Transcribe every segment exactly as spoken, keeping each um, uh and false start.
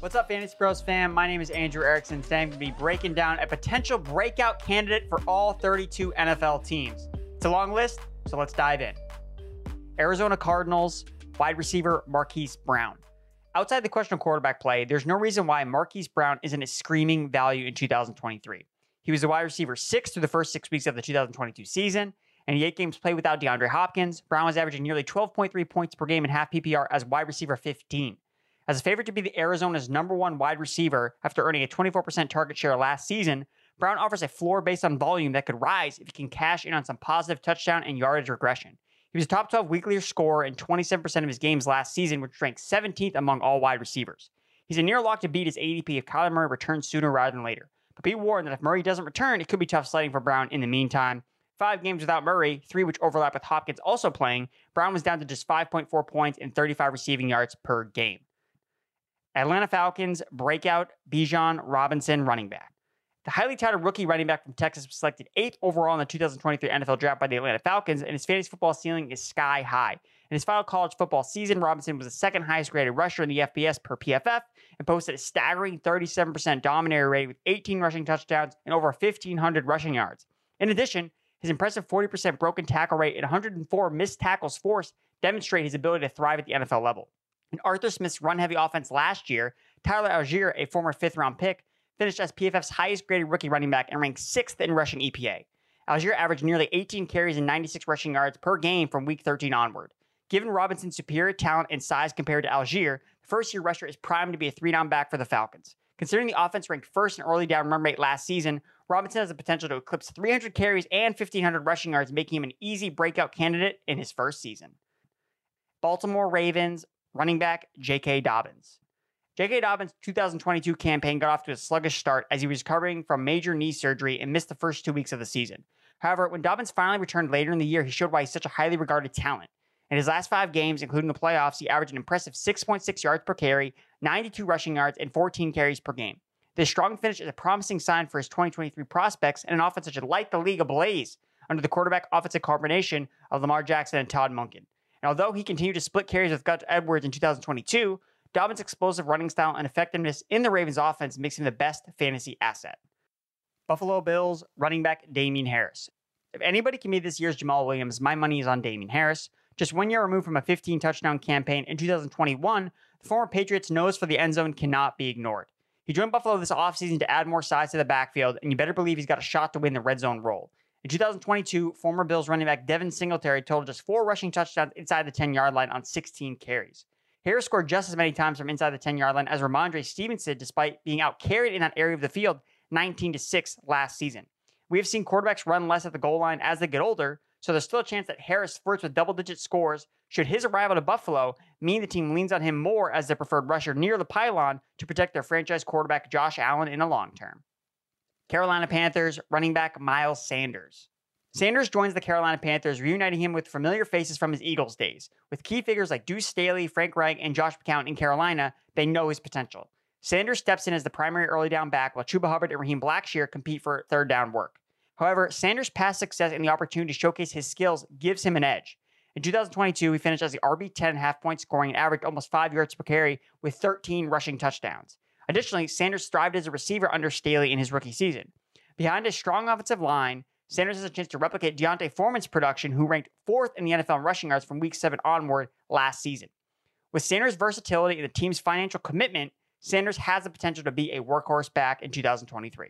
What's up, Fantasy Pros fam? My name is Andrew Erickson. Today I'm going to be breaking down a potential breakout candidate for all thirty-two N F L teams. It's a long list, so let's dive in. Arizona Cardinals wide receiver Marquise Brown. Outside the question of quarterback play, there's no reason why Marquise Brown isn't a screaming value in two thousand twenty-three. He was a wide receiver six through the first six weeks of the two thousand twenty-two season, and the eight games played without DeAndre Hopkins, Brown was averaging nearly twelve point three points per game in half P P R as wide receiver fifteen. As a favorite to be the Arizona's number one wide receiver after earning a twenty-four percent target share last season, Brown offers a floor based on volume that could rise if he can cash in on some positive touchdown and yardage regression. He was a top twelve weekly scorer in twenty-seven percent of his games last season, which ranked seventeenth among all wide receivers. He's a near lock to beat his A D P if Kyler Murray returns sooner rather than later. But be warned that if Murray doesn't return, it could be tough sledding for Brown in the meantime. Five games without Murray, three which overlap with Hopkins also playing, Brown was down to just five point four points and thirty-five receiving yards per game. Atlanta Falcons breakout Bijan Robinson running back. The highly touted rookie running back from Texas was selected eighth overall in the two thousand twenty-three N F L draft by the Atlanta Falcons, and his fantasy football ceiling is sky high. In his final college football season, Robinson was the second highest graded rusher in the F B S per P F F and posted a staggering thirty-seven percent dominator rate with eighteen rushing touchdowns and over fifteen hundred rushing yards. In addition, his impressive forty percent broken tackle rate and one hundred four missed tackles forced demonstrate his ability to thrive at the N F L level. In Arthur Smith's run-heavy offense last year, Tyler Algier, a former fifth-round pick, finished as P F F's highest-graded rookie running back and ranked sixth in rushing E P A. Algier averaged nearly eighteen carries and ninety-six rushing yards per game from week thirteen onward. Given Robinson's superior talent and size compared to Algier, the first-year rusher is primed to be a three-down back for the Falcons. Considering the offense ranked first in early down run rate last season, Robinson has the potential to eclipse three hundred carries and fifteen hundred rushing yards, making him an easy breakout candidate in his first season. Baltimore Ravens running back J K. Dobbins. J K. Dobbins' two thousand twenty-two campaign got off to a sluggish start as he was recovering from major knee surgery and missed the first two weeks of the season. However, when Dobbins finally returned later in the year, he showed why he's such a highly regarded talent. In his last five games, including the playoffs, he averaged an impressive six point six yards per carry, ninety-two rushing yards, and fourteen carries per game. This strong finish is a promising sign for his twenty twenty-three prospects and an offense that should light the league ablaze under the quarterback-offensive combination of Lamar Jackson and Todd Monken. And although he continued to split carries with Gus Edwards in two thousand twenty-two, Dobbins' explosive running style and effectiveness in the Ravens' offense makes him the best fantasy asset. Buffalo Bills running back Damien Harris. If anybody can be this year's Jamal Williams, my money is on Damien Harris. Just one year removed from a fifteen touchdown campaign in two thousand twenty-one, the former Patriots' nose for the end zone cannot be ignored. He joined Buffalo this offseason to add more size to the backfield, and you better believe he's got a shot to win the red zone role. In two thousand twenty-two, former Bills running back Devin Singletary totaled just four rushing touchdowns inside the ten-yard line on sixteen carries. Harris scored just as many times from inside the ten-yard line as Ramondre Stevenson, despite being out-carried in that area of the field nineteen to six last season. We have seen quarterbacks run less at the goal line as they get older, so there's still a chance that Harris flirts with double-digit scores should his arrival to Buffalo mean the team leans on him more as their preferred rusher near the pylon to protect their franchise quarterback Josh Allen in the long term. Carolina Panthers running back Miles Sanders. Sanders joins the Carolina Panthers, reuniting him with familiar faces from his Eagles days. With key figures like Deuce Staley, Frank Reich, and Josh McCown in Carolina, they know his potential. Sanders steps in as the primary early down back, while Chuba Hubbard and Raheem Blackshear compete for third down work. However, Sanders' past success and the opportunity to showcase his skills gives him an edge. In two thousand twenty-two, he finished as the R B ten and a half point scoring and averaged almost five yards per carry with thirteen rushing touchdowns. Additionally, Sanders thrived as a receiver under Staley in his rookie season. Behind a strong offensive line, Sanders has a chance to replicate Deontay Foreman's production, who ranked fourth in the N F L in rushing yards from week seven onward last season. With Sanders' versatility and the team's financial commitment, Sanders has the potential to be a workhorse back in two thousand twenty-three.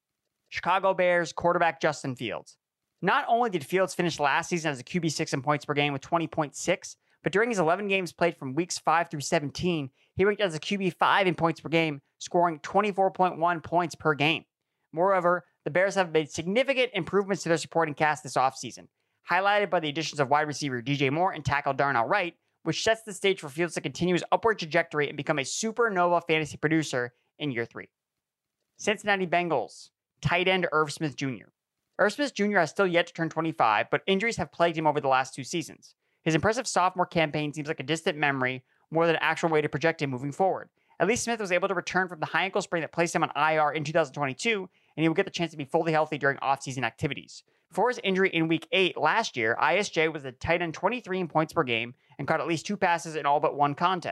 Chicago Bears quarterback Justin Fields. Not only did Fields finish last season as a Q B six in points per game with twenty point six, but during his eleven games played from weeks five through seventeen, he ranked as a Q B five in points per game, scoring twenty-four point one points per game. Moreover, the Bears have made significant improvements to their supporting cast this offseason, highlighted by the additions of wide receiver D J Moore and tackle Darnell Wright, which sets the stage for Fields to continue his upward trajectory and become a supernova fantasy producer in year three. Cincinnati Bengals tight end Irv Smith Junior Irv Smith Junior has still yet to turn twenty-five, but injuries have plagued him over the last two seasons. His impressive sophomore campaign seems like a distant memory more than an actual way to project him moving forward. At least Smith was able to return from the high ankle sprain that placed him on I R in two thousand twenty-two, and he will get the chance to be fully healthy during offseason activities. Before his injury in week eight last year, I S J was a tight end twenty-three in points per game and caught at least two passes in all but one contest.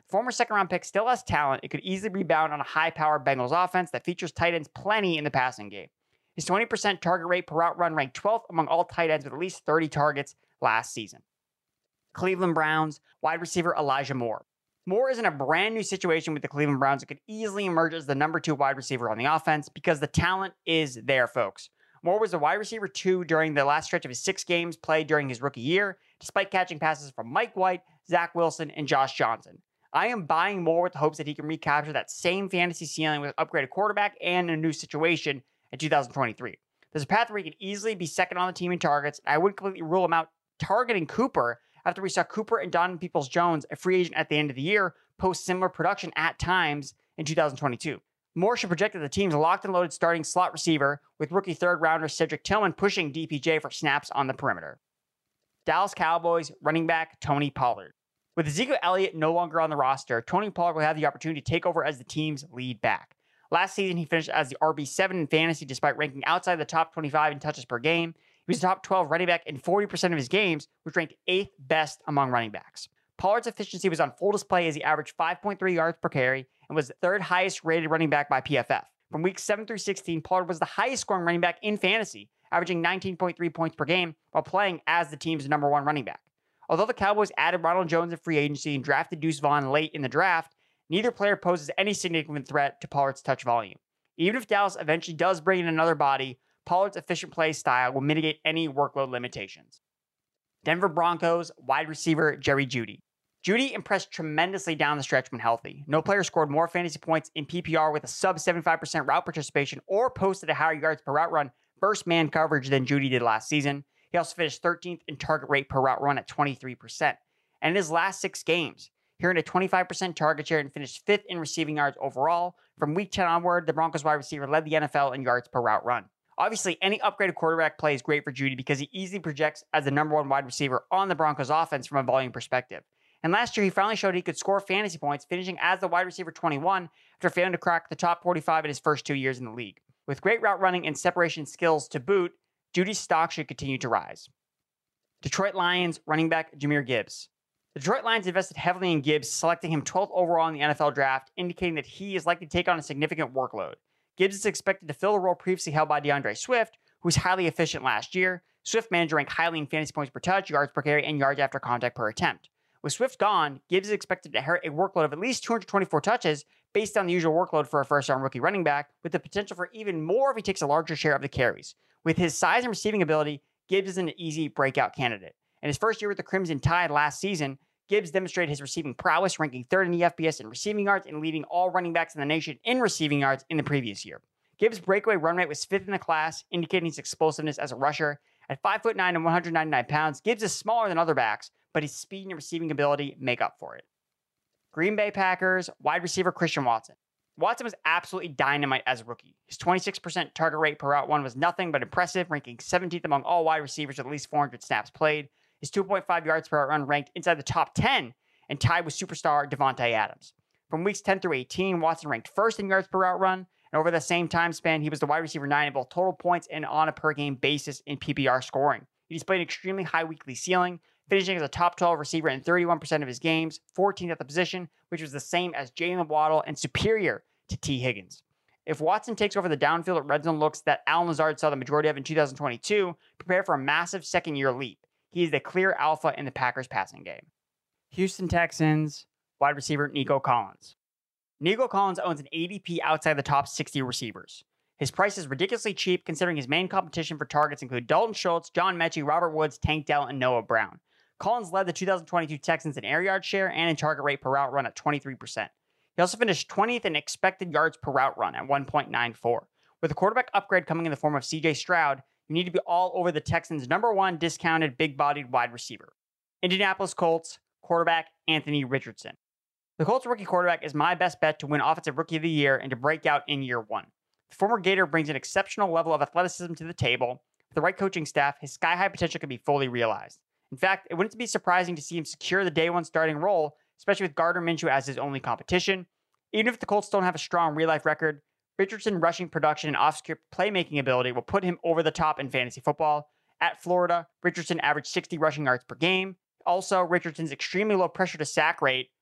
Former second round pick still has talent. It could easily rebound on a high-powered Bengals offense that features tight ends plenty in the passing game. His twenty percent target rate per route run ranked twelfth among all tight ends with at least thirty targets last season. Cleveland Browns wide receiver Elijah Moore. Moore is in a brand new situation with the Cleveland Browns and could easily emerge as the number two wide receiver on the offense because the talent is there, folks. Moore was the wide receiver two during the last stretch of his six games played during his rookie year, despite catching passes from Mike White, Zach Wilson, and Josh Johnson. I am buying Moore with the hopes that he can recapture that same fantasy ceiling with an upgraded quarterback and a new situation in two thousand twenty-three. There's a path where he can easily be second on the team in targets, and I wouldn't completely rule him out targeting Cooper after we saw Cooper and Donovan Peoples-Jones, a free agent at the end of the year, post similar production at times in two thousand twenty-two. Moore should project that the team's locked and loaded starting slot receiver, with rookie third-rounder Cedric Tillman pushing D P J for snaps on the perimeter. Dallas Cowboys running back Tony Pollard. With Ezekiel Elliott no longer on the roster, Tony Pollard will have the opportunity to take over as the team's lead back. Last season, he finished as the R B seven in fantasy despite ranking outside the top twenty-five in touches per game. He was a top twelve running back in forty percent of his games, which ranked eighth best among running backs. Pollard's efficiency was on full display as he averaged five point three yards per carry and was the third highest rated running back by P F F. From weeks seven through sixteen, Pollard was the highest scoring running back in fantasy, averaging nineteen point three points per game while playing as the team's number one running back. Although the Cowboys added Ronald Jones in free agency and drafted Deuce Vaughn late in the draft, neither player poses any significant threat to Pollard's touch volume. Even if Dallas eventually does bring in another body, Pollard's efficient play style will mitigate any workload limitations. Denver Broncos wide receiver Jerry Jeudy. Jeudy impressed tremendously down the stretch when healthy. No player scored more fantasy points in P P R with a sub seventy-five percent route participation or posted a higher yards per route run versus man coverage than Jeudy did last season. He also finished thirteenth in target rate per route run at twenty-three percent. And in his last six games, he earned a twenty-five percent target share and finished fifth in receiving yards overall. From week ten onward, the Broncos wide receiver led the N F L in yards per route run. Obviously, any upgraded quarterback play is great for Jeudy because he easily projects as the number one wide receiver on the Broncos offense from a volume perspective. And last year, he finally showed he could score fantasy points, finishing as the wide receiver twenty-one after failing to crack the top forty-five in his first two years in the league. With great route running and separation skills to boot, Jeudy's stock should continue to rise. Detroit Lions running back Jahmyr Gibbs. The Detroit Lions invested heavily in Gibbs, selecting him twelfth overall in the N F L draft, indicating that he is likely to take on a significant workload. Gibbs is expected to fill the role previously held by DeAndre Swift, who was highly efficient last year. Swift managed to rank highly in fantasy points per touch, yards per carry, and yards after contact per attempt. With Swift gone, Gibbs is expected to inherit a workload of at least two hundred twenty-four touches based on the usual workload for a first-round rookie running back, with the potential for even more if he takes a larger share of the carries. With his size and receiving ability, Gibbs is an easy breakout candidate. In his first year with the Crimson Tide last season, Gibbs demonstrated his receiving prowess, ranking third in the F B S in receiving yards and leading all running backs in the nation in receiving yards in the previous year. Gibbs' breakaway run rate was fifth in the class, indicating his explosiveness as a rusher. At five foot nine and one hundred ninety-nine pounds, Gibbs is smaller than other backs, but his speed and receiving ability make up for it. Green Bay Packers wide receiver Christian Watson. Watson was absolutely dynamite as a rookie. His twenty-six percent target rate per route one was nothing but impressive, ranking seventeenth among all wide receivers with at least four hundred snaps played. His two point five yards per route run ranked inside the top ten and tied with superstar Devontae Adams. From weeks ten through eighteen, Watson ranked first in yards per route run, and over the same time span, he was the wide receiver nine in both total points and on a per-game basis in P P R scoring. He displayed an extremely high weekly ceiling, finishing as a top twelve receiver in thirty-one percent of his games, fourteenth at the position, which was the same as Jalen Waddle and superior to T. Higgins. If Watson takes over the downfield at red zone looks that Allen Lazard saw the majority of in two thousand twenty-two, prepare for a massive second-year leap. He is the clear alpha in the Packers passing game. Houston Texans wide receiver Nico Collins. Nico Collins owns an A D P outside the top sixty receivers. His price is ridiculously cheap considering his main competition for targets include Dalton Schultz, John Mechie, Robert Woods, Tank Dell, and Noah Brown. Collins led the two thousand twenty-two Texans in air yard share and in target rate per route run at twenty-three percent. He also finished twentieth in expected yards per route run at one point nine four. With a quarterback upgrade coming in the form of C J Stroud, you need to be all over the Texans' number one discounted big-bodied wide receiver. Indianapolis Colts quarterback Anthony Richardson. The Colts rookie quarterback is my best bet to win Offensive Rookie of the Year and to break out in year one. The former Gator brings an exceptional level of athleticism to the table. With the right coaching staff, his sky-high potential can be fully realized. In fact, it wouldn't be surprising to see him secure the day one starting role, especially with Gardner Minshew as his only competition. Even if the Colts don't have a strong real-life record, Richardson rushing production and off-script playmaking ability will put him over the top in fantasy football. At Florida, Richardson averaged sixty rushing yards per game. Also, Richardson's extremely low pressure to sack rate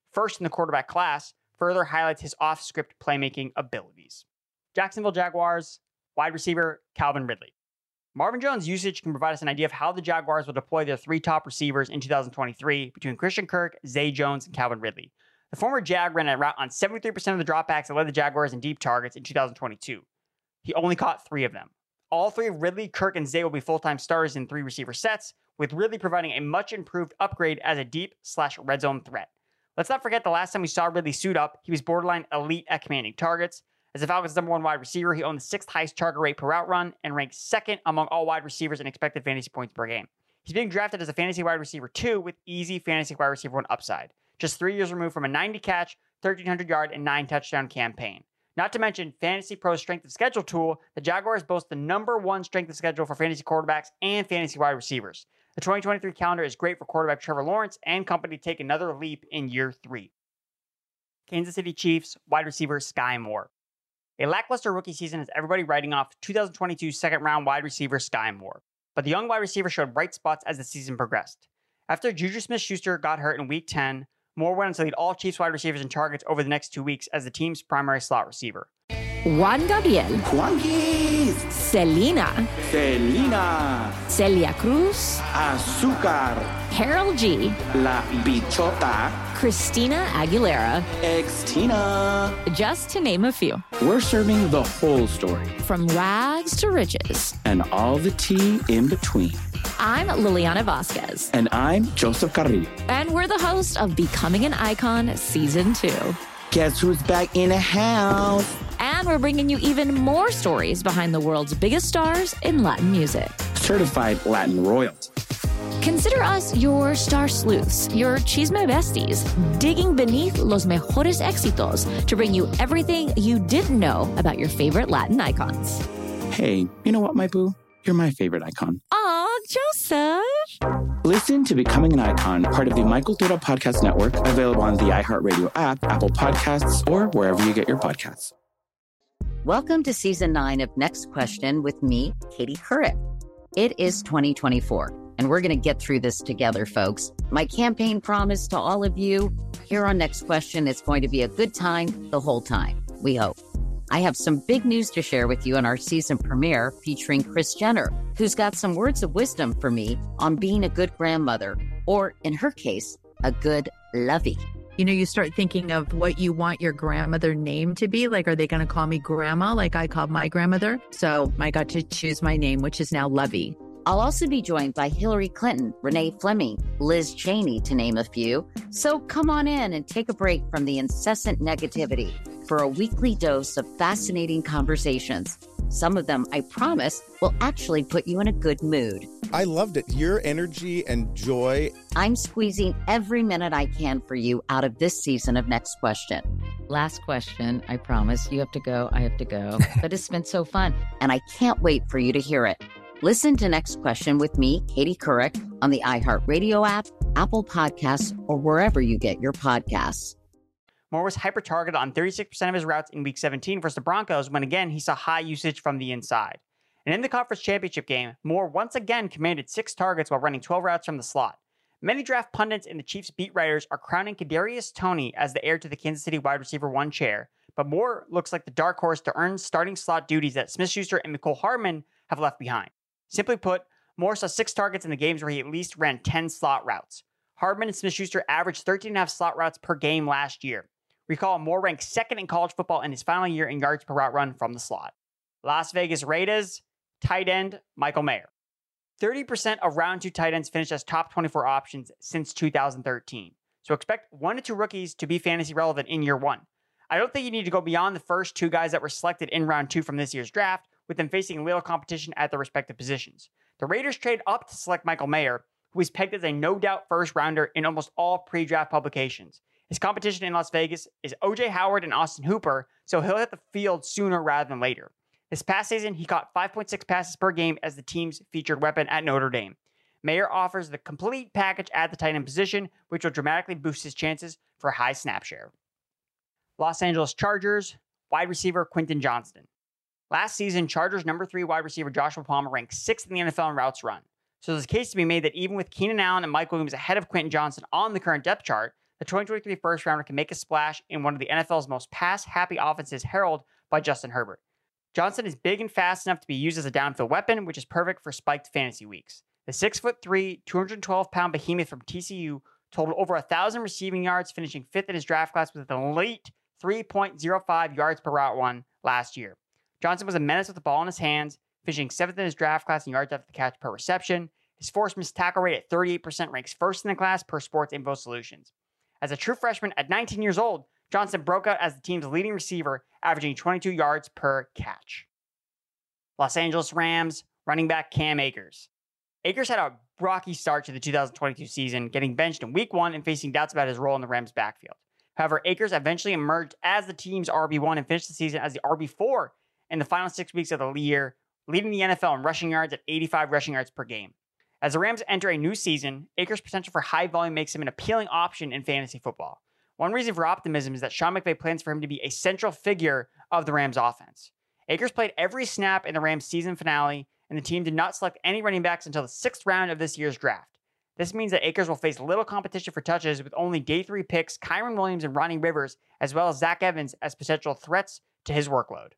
first in the quarterback class, further highlights his off-script playmaking abilities. Jacksonville Jaguars, wide receiver Calvin Ridley. Marvin Jones' usage can provide us an idea of how the Jaguars will deploy their three top receivers in two thousand twenty-three between Christian Kirk, Zay Jones, and Calvin Ridley. The former Jag ran a route on seventy-three percent of the dropbacks that led the Jaguars in deep targets in two thousand twenty-two. He only caught three of them. All three of Ridley, Kirk, and Zay will be full-time starters in three receiver sets, with Ridley providing a much-improved upgrade as a deep slash red zone threat. Let's not forget the last time we saw Ridley suit up, he was borderline elite at commanding targets. As the Falcons' number one wide receiver, he owned the sixth highest target rate per route run and ranked second among all wide receivers in expected fantasy points per game. He's being drafted as a fantasy wide receiver two with easy fantasy wide receiver one upside, just three years removed from a ninety catch, thirteen hundred yard, and nine touchdown campaign. Not to mention Fantasy Pro's strength of schedule tool, the Jaguars boast the number one strength of schedule for fantasy quarterbacks and fantasy wide receivers. The twenty twenty-three calendar is great for quarterback Trevor Lawrence and company to take another leap in year three. Kansas City Chiefs wide receiver Sky Moore. A lackluster rookie season has everybody writing off twenty twenty-two second-round wide receiver Sky Moore. But the young wide receiver showed bright spots as the season progressed. After Juju Smith-Schuster got hurt in Week ten, Moore went on to lead all Chiefs wide receivers in targets over the next two weeks as the team's primary slot receiver. Juan Gabriel. Juanquis. Selena. Selena. Celia Cruz. Azúcar. Harold G. La Bichota. Christina Aguilera. Ex-Tina. Just to name a few. We're serving the whole story. From rags to riches. And all the tea in between. I'm Liliana Vasquez. And I'm Joseph Carrillo. And we're the host of Becoming an Icon Season two. Guess who's back in the house? And we're bringing you even more stories behind the world's biggest stars in Latin music. Certified Latin royalty. Consider us your star sleuths, your chisme besties, digging beneath los mejores éxitos to bring you everything you didn't know about your favorite Latin icons. Hey, you know what, my boo? You're my favorite icon. Aw, Joseph. Listen to Becoming an Icon, part of the My Cultura Podcast Network, available on the iHeartRadio app, Apple Podcasts, or wherever you get your podcasts. Welcome to Season nine of Next Question with me, Katie Couric. It is twenty twenty-four, and we're going to get through this together, folks. My campaign promise to all of you here on Next Question is going to be a good time the whole time, we hope. I have some big news to share with you on our season premiere featuring Kris Jenner, who's got some words of wisdom for me on being a good grandmother, or in her case, a good lovey. You know, you start thinking of what you want your grandmother name to be. Like, are they going to call me grandma like I called my grandmother? So I got to choose my name, which is now Lovey. I'll also be joined by Hillary Clinton, Renee Fleming, Liz Cheney, to name a few. So come on in and take a break from the incessant negativity for a weekly dose of fascinating conversations. Some of them, I promise, will actually put you in a good mood. I loved it. Your energy and joy. I'm squeezing every minute I can for you out of this season of Next Question. Last question, I promise. You have to go, I have to go. But it's been so fun, and I can't wait for you to hear it. Listen to Next Question with me, Katie Couric, on the iHeartRadio app, Apple Podcasts, or wherever you get your podcasts. Moore was hyper-targeted on thirty-six percent of his routes in Week seventeen versus the Broncos when, again, he saw high usage from the inside. And in the conference championship game, Moore once again commanded six targets while running twelve routes from the slot. Many draft pundits and the Chiefs beat writers are crowning Kadarius Toney as the heir to the Kansas City wide receiver one chair, but Moore looks like the dark horse to earn starting slot duties that Smith-Schuster and Mecole Hardman have left behind. Simply put, Moore saw six targets in the games where he at least ran ten slot routes. Hardman and Smith-Schuster averaged thirteen and a half slot routes per game last year. Recall, Moore ranked second in college football in his final year in yards per route run from the slot. Las Vegas Raiders, tight end Michael Mayer. thirty percent of round two tight ends finished as top twenty-four options since two thousand thirteen. So expect one to two rookies to be fantasy relevant in year one. I don't think you need to go beyond the first two guys that were selected in round two from this year's draft, with them facing little competition at their respective positions. The Raiders trade up to select Michael Mayer, who is pegged as a no-doubt first-rounder in almost all pre-draft publications. His competition in Las Vegas is O J Howard and Austin Hooper, so he'll hit the field sooner rather than later. This past season, he caught five point six passes per game as the team's featured weapon at Notre Dame. Mayer offers the complete package at the tight end position, which will dramatically boost his chances for a high snap share. Los Angeles Chargers, wide receiver Quentin Johnston. Last season, Chargers number three wide receiver Joshua Palmer ranked sixth in the N F L in routes run. So there's a case to be made that even with Keenan Allen and Mike Williams ahead of Quentin Johnston on the current depth chart, the twenty twenty-three first rounder can make a splash in one of the N F L's most pass-happy offenses heralded by Justin Herbert. Johnson is big and fast enough to be used as a downfield weapon, which is perfect for spiked fantasy weeks. The six foot three, two hundred twelve pound behemoth from T C U totaled over one thousand receiving yards, finishing fifth in his draft class with an elite three point oh five yards per route run last year. Johnson was a menace with the ball in his hands, finishing seventh in his draft class in yards after the catch per reception. His forced missed tackle rate at thirty-eight percent ranks first in the class per Sports Info Solutions. As a true freshman at nineteen years old, Johnson broke out as the team's leading receiver, averaging twenty-two yards per catch. Los Angeles Rams running back Cam Akers. Akers had a rocky start to the two thousand twenty-two season, getting benched in week one and facing doubts about his role in the Rams' backfield. However, Akers eventually emerged as the team's R B one and finished the season as the R B four in the final six weeks of the year, leading the N F L in rushing yards at eighty-five rushing yards per game. As the Rams enter a new season, Akers' potential for high volume makes him an appealing option in fantasy football. One reason for optimism is that Sean McVay plans for him to be a central figure of the Rams' offense. Akers played every snap in the Rams' season finale, and the team did not select any running backs until the sixth round of this year's draft. This means that Akers will face little competition for touches with only day three picks Kyren Williams and Ronnie Rivers, as well as Zach Evans as potential threats to his workload.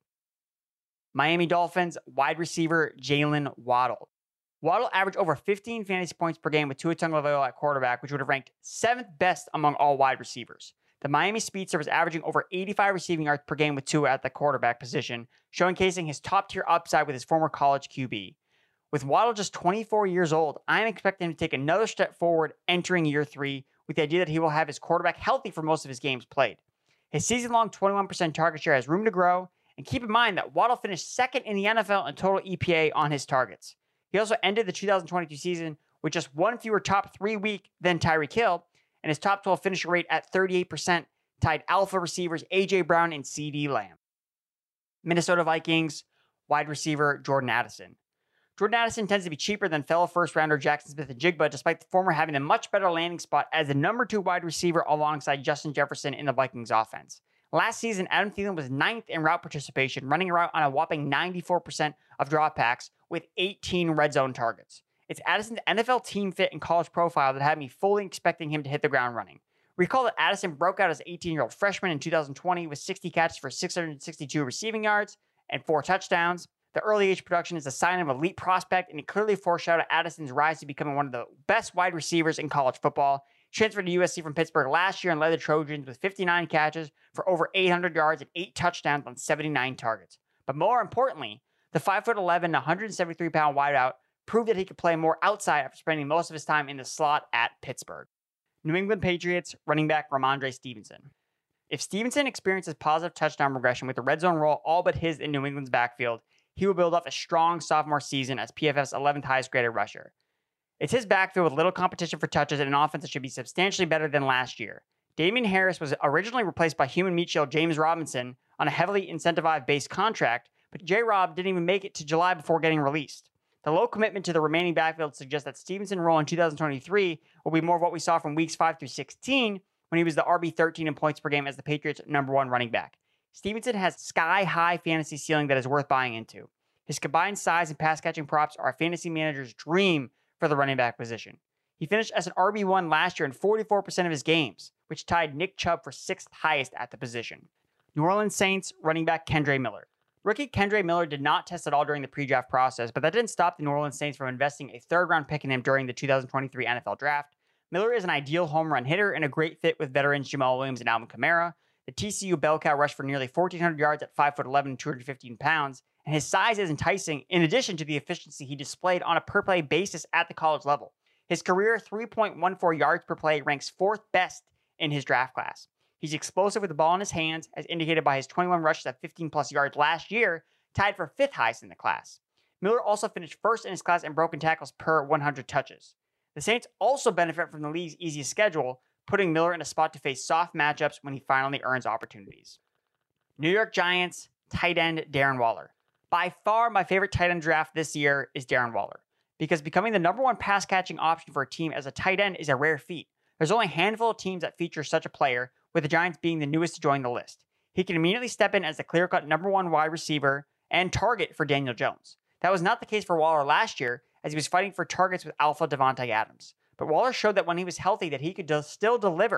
Miami Dolphins wide receiver Jalen Waddle. Waddle averaged over fifteen fantasy points per game with Tua Tagovailoa at quarterback, which would have ranked seventh best among all wide receivers. The Miami speedster was averaging over eighty-five receiving yards per game with Tua at the quarterback position, showcasing his top-tier upside with his former college Q B. With Waddle just twenty-four years old, I'm expecting him to take another step forward entering year three with the idea that he will have his quarterback healthy for most of his games played. His season-long twenty-one percent target share has room to grow, and keep in mind that Waddle finished second in the N F L in total E P A on his targets. He also ended the two thousand twenty-two season with just one fewer top three week than Tyreek Hill, and his top twelve finisher rate at thirty-eight percent tied alpha receivers A J Brown and CeeDee Lamb. Minnesota Vikings wide receiver Jordan Addison. Jordan Addison tends to be cheaper than fellow first-rounder Jackson Smith-Njigba, despite the former having a much better landing spot as the number two wide receiver alongside Justin Jefferson in the Vikings offense. Last season, Adam Thielen was ninth in route participation, running a route on a whopping ninety-four percent of dropbacks with eighteen red zone targets. It's Addison's N F L team fit and college profile that had me fully expecting him to hit the ground running. Recall that Addison broke out as an eighteen-year-old freshman in two thousand twenty with sixty catches for six hundred sixty-two receiving yards and four touchdowns. The early age production is a sign of elite prospect, and it clearly foreshadowed Addison's rise to becoming one of the best wide receivers in college football. He transferred to U S C from Pittsburgh last year and led the Trojans with fifty-nine catches for over eight hundred yards and eight touchdowns on seventy-nine targets. But more importantly, the five foot eleven, one hundred seventy-three pound wideout proved that he could play more outside after spending most of his time in the slot at Pittsburgh. New England Patriots running back Ramondre Stevenson. If Stevenson experiences positive touchdown regression with the red zone role all but his in New England's backfield, he will build off a strong sophomore season as P F F's eleventh highest graded rusher. It's his backfield with little competition for touches and an offense that should be substantially better than last year. Damian Harris was originally replaced by human meat shield James Robinson on a heavily incentivized-based contract, but J-Rob didn't even make it to July before getting released. The low commitment to the remaining backfield suggests that Stevenson's role in two thousand twenty-three will be more of what we saw from weeks five through sixteen when he was the R B thirteen in points per game as the Patriots' number one running back. Stevenson has sky-high fantasy ceiling that is worth buying into. His combined size and pass-catching props are a fantasy manager's dream for the running back position. He finished as an R B one last year in forty-four percent of his games, which tied Nick Chubb for sixth highest at the position. New Orleans Saints running back Kendre Miller. Rookie Kendre Miller did not test at all during the pre-draft process, but that didn't stop the New Orleans Saints from investing a third-round pick in him during the two thousand twenty-three N F L Draft. Miller is an ideal home run hitter and a great fit with veterans Jamal Williams and Alvin Kamara. The T C U bell cow rushed for nearly fourteen hundred yards at five foot eleven and two hundred fifteen pounds, and his size is enticing in addition to the efficiency he displayed on a per-play basis at the college level. His career three point one four yards per play ranks fourth best in his draft class. He's explosive with the ball in his hands, as indicated by his twenty-one rushes at fifteen plus yards last year, tied for fifth highest in the class. Miller also finished first in his class in broken tackles per one hundred touches. The Saints also benefit from the league's easiest schedule, putting Miller in a spot to face soft matchups when he finally earns opportunities. New York Giants tight end Darren Waller. By far my favorite tight end draft this year is Darren Waller, because becoming the number one pass-catching option for a team as a tight end is a rare feat. There's only a handful of teams that feature such a player, with the Giants being the newest to join the list. He can immediately step in as the clear-cut number one wide receiver and target for Daniel Jones. That was not the case for Waller last year, as he was fighting for targets with alpha Devontae Adams. But Waller showed that when he was healthy that he could still deliver,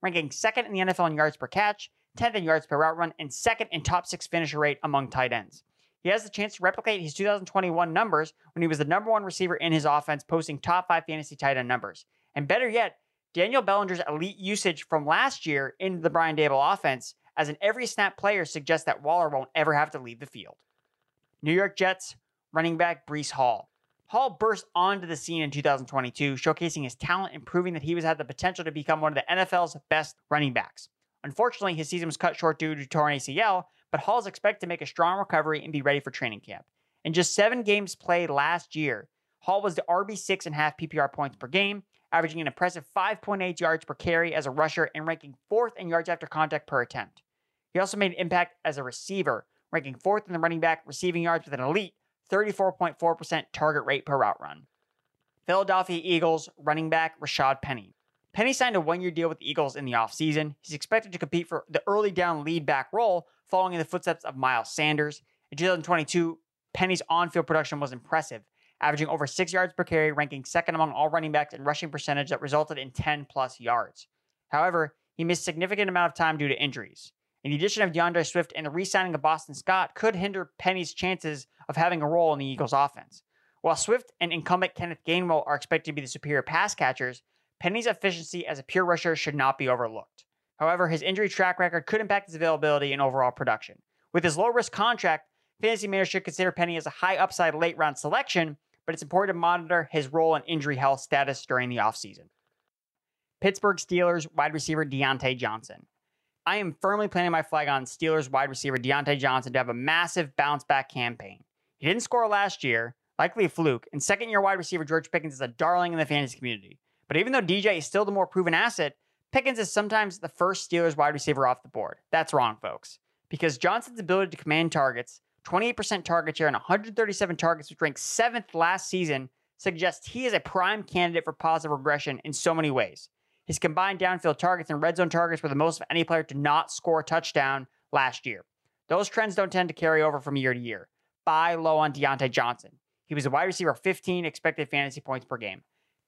ranking second in the N F L in yards per catch, tenth in yards per route run, and second in top six finisher rate among tight ends. He has the chance to replicate his two thousand twenty-one numbers when he was the number one receiver in his offense, posting top five fantasy tight end numbers. And better yet, Daniel Bellinger's elite usage from last year in the Brian Daboll offense as an every snap player suggests that Waller won't ever have to leave the field. New York Jets running back Breece Hall. Hall burst onto the scene in two thousand twenty-two, showcasing his talent and proving that he was had the potential to become one of the N F L's best running backs. Unfortunately, his season was cut short due to torn A C L, but Hall is expected to make a strong recovery and be ready for training camp. In just seven games played last year, Hall was the R B six and a half P P R points per game, averaging an impressive five point eight yards per carry as a rusher and ranking fourth in yards after contact per attempt. He also made an impact as a receiver, ranking fourth in the running back receiving yards with an elite thirty-four point four percent target rate per route run. Philadelphia Eagles running back Rashad Penny. Penny signed a one-year deal with the Eagles in the offseason. He's expected to compete for the early down lead back role, following in the footsteps of Miles Sanders. In two thousand twenty-two, Penny's on-field production was impressive, averaging over six yards per carry, ranking second among all running backs in rushing percentage that resulted in ten plus yards. However, he missed a significant amount of time due to injuries. And the addition of DeAndre Swift and the re-signing of Boston Scott could hinder Penny's chances of having a role in the Eagles' offense. While Swift and incumbent Kenneth Gainwell are expected to be the superior pass catchers, Penny's efficiency as a pure rusher should not be overlooked. However, his injury track record could impact his availability and overall production. With his low-risk contract, fantasy managers should consider Penny as a high-upside late-round selection, but it's important to monitor his role and injury health status during the offseason. Pittsburgh Steelers wide receiver Deontay Johnson. I am firmly planting my flag on Steelers wide receiver Deontay Johnson to have a massive bounce-back campaign. He didn't score last year, likely a fluke, and second-year wide receiver George Pickens is a darling in the fantasy community. But even though D J is still the more proven asset, Pickens is sometimes the first Steelers wide receiver off the board. That's wrong, folks. Because Johnson's ability to command targets, twenty-eight percent target share, and one hundred thirty-seven targets, which ranked seventh last season, suggests he is a prime candidate for positive regression in so many ways. His combined downfield targets and red zone targets were the most of any player to not score a touchdown last year. Those trends don't tend to carry over from year to year. Buy low on Deontay Johnson. He was a wide receiver of fifteen expected fantasy points per game.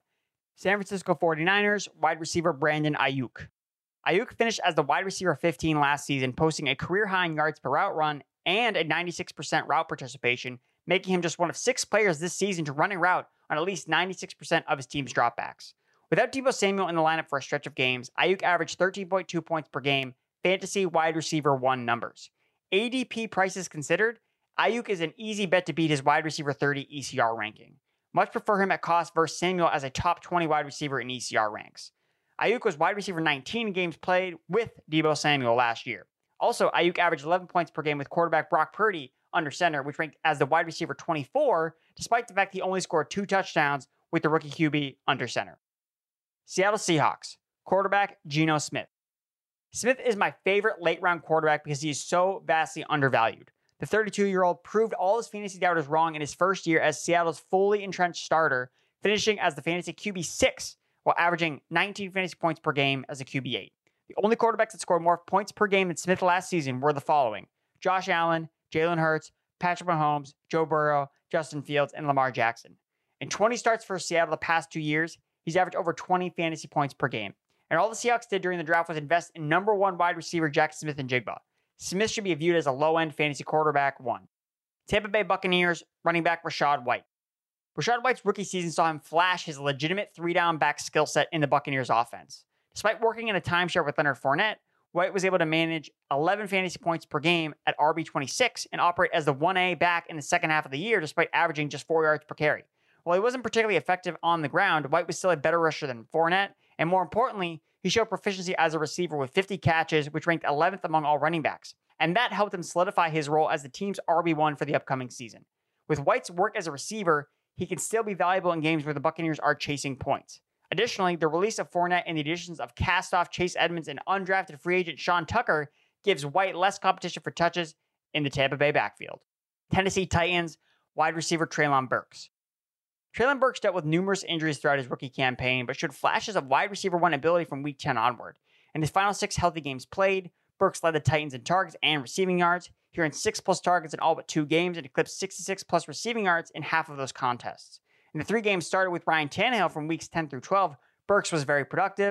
San Francisco forty-niners wide receiver Brandon Ayuk. Ayuk finished as the wide receiver fifteen last season, posting a career high in yards per route run and a ninety-six percent route participation, making him just one of six players this season to run a route on at least ninety-six percent of his team's dropbacks. Without Deebo Samuel in the lineup for a stretch of games, Ayuk averaged thirteen point two points per game, fantasy wide receiver one numbers. A D P prices considered, Ayuk is an easy bet to beat his wide receiver thirty E C R ranking. Much prefer him at cost versus Samuel as a top twenty wide receiver in E C R ranks. Ayuk was wide receiver nineteen in games played with Deebo Samuel last year. Also, Ayuk averaged eleven points per game with quarterback Brock Purdy under center, which ranked as the wide receiver twenty-four, despite the fact he only scored two touchdowns with the rookie Q B under center. Seattle Seahawks, quarterback Geno Smith. Smith is my favorite late-round quarterback because he is so vastly undervalued. The thirty-two-year-old proved all his fantasy doubters wrong in his first year as Seattle's fully entrenched starter, finishing as the fantasy Q B six while averaging nineteen fantasy points per game as a Q B eight. The only quarterbacks that scored more points per game than Smith last season were the following: Josh Allen, Jalen Hurts, Patrick Mahomes, Joe Burrow, Justin Fields, and Lamar Jackson. In twenty starts for Seattle the past two years, he's averaged over twenty fantasy points per game. And all the Seahawks did during the draft was invest in number one wide receiver Jackson Smith and Jigba. Smith should be viewed as a low-end fantasy quarterback one. Tampa Bay Buccaneers running back Rachaad White. Rachaad White's rookie season saw him flash his legitimate three-down back skill set in the Buccaneers offense. Despite working in a timeshare with Leonard Fournette, White was able to manage eleven fantasy points per game at R B twenty-six and operate as the one A back in the second half of the year despite averaging just four yards per carry. While he wasn't particularly effective on the ground, White was still a better rusher than Fournette, and more importantly, he showed proficiency as a receiver with fifty catches, which ranked eleventh among all running backs, and that helped him solidify his role as the team's R B one for the upcoming season. With White's work as a receiver, he can still be valuable in games where the Buccaneers are chasing points. Additionally, the release of Fournette and the additions of cast-off Chase Edmonds and undrafted free agent Sean Tucker gives White less competition for touches in the Tampa Bay backfield. Tennessee Titans wide receiver Treylon Burks. Treylon Burks dealt with numerous injuries throughout his rookie campaign, but showed flashes of wide receiver one ability from week ten onward. In his final six healthy games played, Burks led the Titans in targets and receiving yards. He earned six plus targets in all but two games and eclipsed sixty-six plus receiving yards in half of those contests. In the three games started with Ryan Tannehill from weeks ten through twelve, Burks was very productive,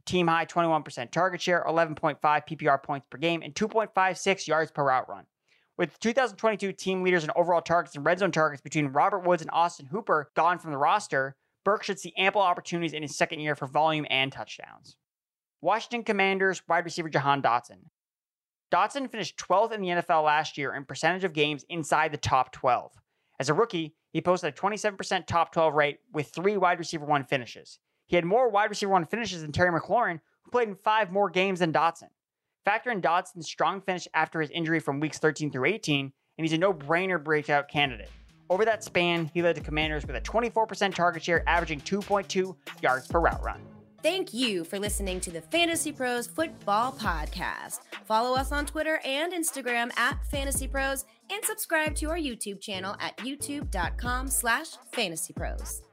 team high twenty-one percent target share, eleven point five P P R points per game, and two point five six yards per route run. With two thousand twenty-two team leaders in overall targets and red zone targets between Robert Woods and Austin Hooper gone from the roster, Burke should see ample opportunities in his second year for volume and touchdowns. Washington Commanders wide receiver Jahan Dotson. Dotson finished twelfth in the N F L last year in percentage of games inside the top twelve. As a rookie, he posted a twenty-seven percent top twelve rate with three wide receiver one finishes. He had more wide receiver one finishes than Terry McLaurin, who played in five more games than Dotson. Factor in Dotson's strong finish after his injury from weeks thirteen through eighteen, and he's a no-brainer breakout candidate. Over that span, he led the Commanders with a twenty-four percent target share, averaging two point two yards per route run. Thank you for listening to the Fantasy Pros Football Podcast. Follow us on Twitter and Instagram at Fantasy Pros, and subscribe to our YouTube channel at youtube.com slash Fantasy Pros.